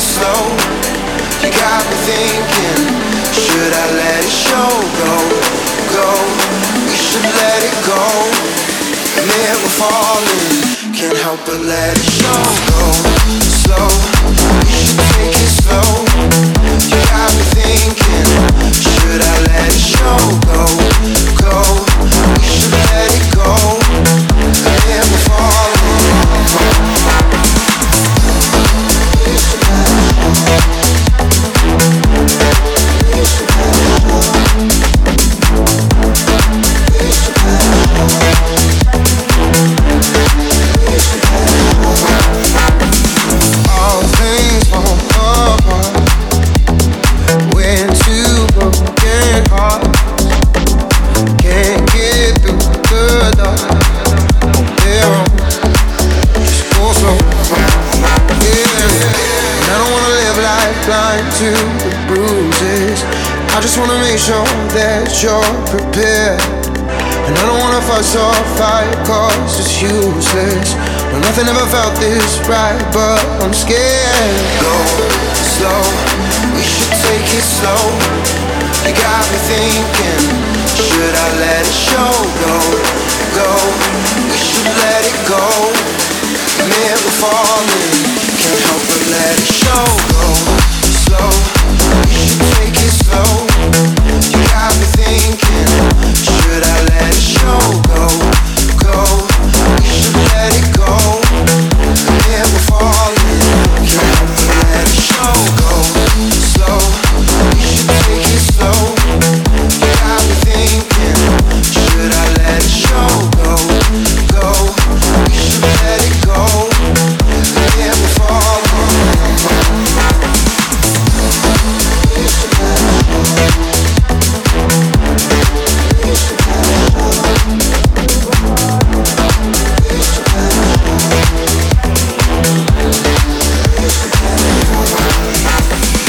slow. You got me thinking, should I let it show? Go, we should let it go. Admit we're falling, can't help but let it show. Go slow, we should take it slow. You got me thinking, should I let it show? Go, we should let it go. Admit we're falling. All things fall apart when two broken hearts can't get through the dark. They're on, just go slow. Yeah. And I don't wanna live life blind to the bruises. I just wanna make sure that you're prepared. And I don't wanna fuss or fight, cause it's useless. No, nothing ever felt this right, but I'm scared. Go slow, we should take it slow. You got me thinking, should I let it show? Go, we should let it go. Admit we're falling.